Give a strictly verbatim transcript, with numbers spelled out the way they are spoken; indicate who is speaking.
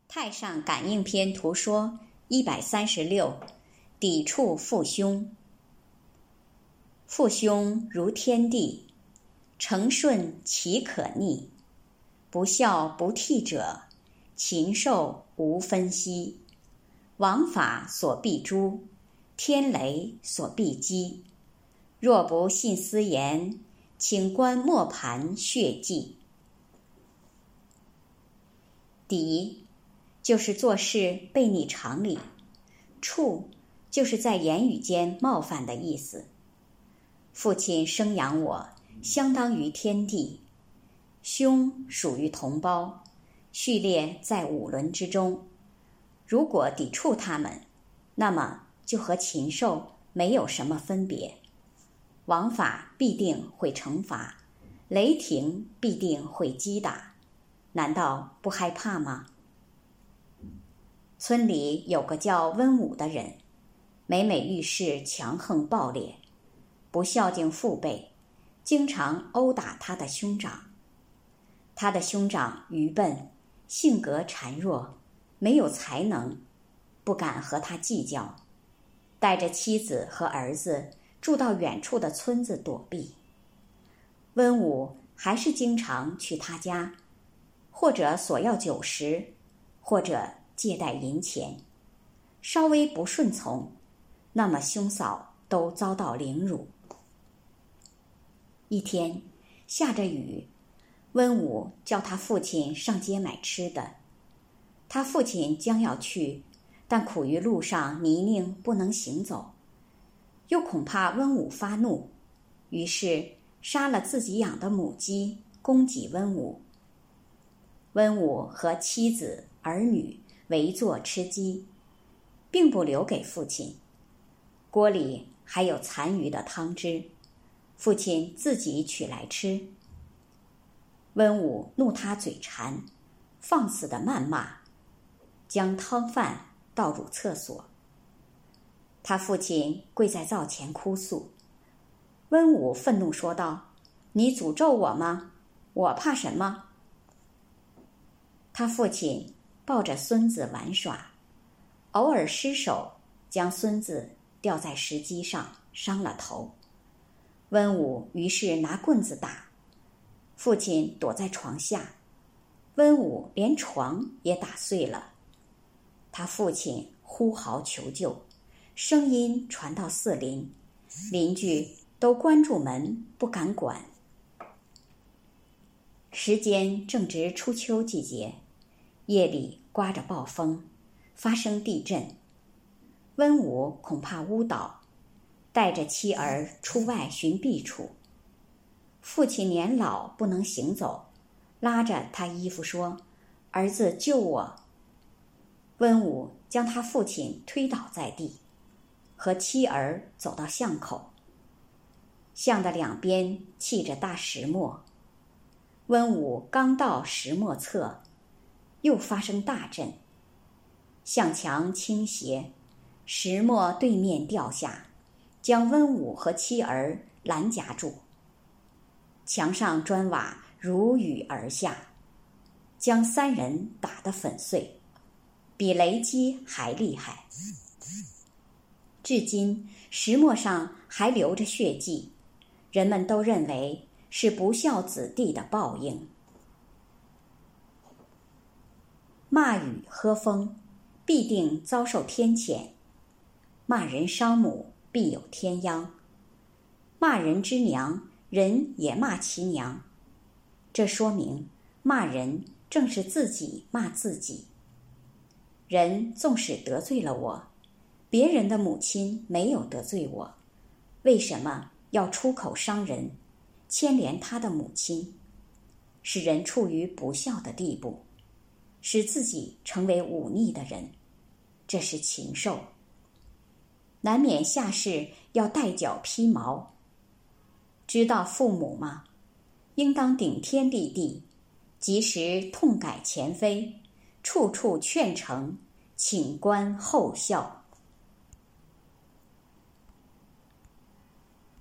Speaker 1: 太上感应篇图说一百三十六，抵触父兄。父兄如天地，承顺其可逆？不孝不悌者，禽兽无分析。王法所必诛，天雷所必击。若不信私言，请观磨盘血迹。抵就是做事背逆常理，触就是在言语间冒犯的意思。父亲生养我，相当于天地；兄属于同胞，序列在五伦之中。如果抵触他们，那么就和禽兽没有什么分别。王法必定会惩罚，雷霆必定会击打，难道不害怕吗？村里有个叫温武的人，每每遇事强横暴烈，不孝敬父辈，经常殴打他的兄长。他的兄长愚笨，性格孱弱，没有才能，不敢和他计较，带着妻子和儿子住到远处的村子躲避。温武还是经常去他家，或者索要酒食，或者借贷银钱。稍微不顺从，那么兄嫂都遭到凌辱。一天下着雨，温武叫他父亲上街买吃的。他父亲将要去，但苦于路上泥泞不能行走，又恐怕温武发怒，于是杀了自己养的母鸡，供给温武。温武和妻子儿女围坐吃鸡，并不留给父亲，锅里还有残余的汤汁，父亲自己取来吃。温武怒他嘴馋，放肆地谩骂，将汤饭倒入厕所。他父亲跪在灶前哭诉。温武愤怒说道：“你诅咒我吗？我怕什么？”他父亲抱着孙子玩耍，偶尔失手将孙子吊在石基上，伤了头。温武于是拿棍子打，父亲躲在床下，温武连床也打碎了。他父亲呼号求救，声音传到四邻，邻居都关住门，不敢管。时间正值初秋季节，夜里刮着暴风，发生地震。温武恐怕屋倒，带着妻儿出外寻避处。父亲年老不能行走，拉着他衣服说：“儿子，救我！”温武将他父亲推倒在地，和妻儿走到巷口。巷的两边砌着大石磨，温武刚到石磨侧，又发生大震，巷墙倾斜，石磨对面掉下，将温武和妻儿拦夹住。墙上砖瓦如雨而下，将三人打得粉碎，比雷击还厉害。至今石磨上还留着血迹，人们都认为是不孝子弟的报应。骂雨喝风，必定遭受天谴；骂人伤母，必有天殃。骂人之娘，人也骂其娘。这说明骂人正是自己骂自己。人纵使得罪了我，别人的母亲没有得罪我，为什么要出口伤人，牵连他的母亲，使人处于不孝的地步，使自己成为忤逆的人？这是禽兽，难免下世要带角披毛。知道父母吗？应当顶天立地，及时痛改前非，处处劝诚，请观后效。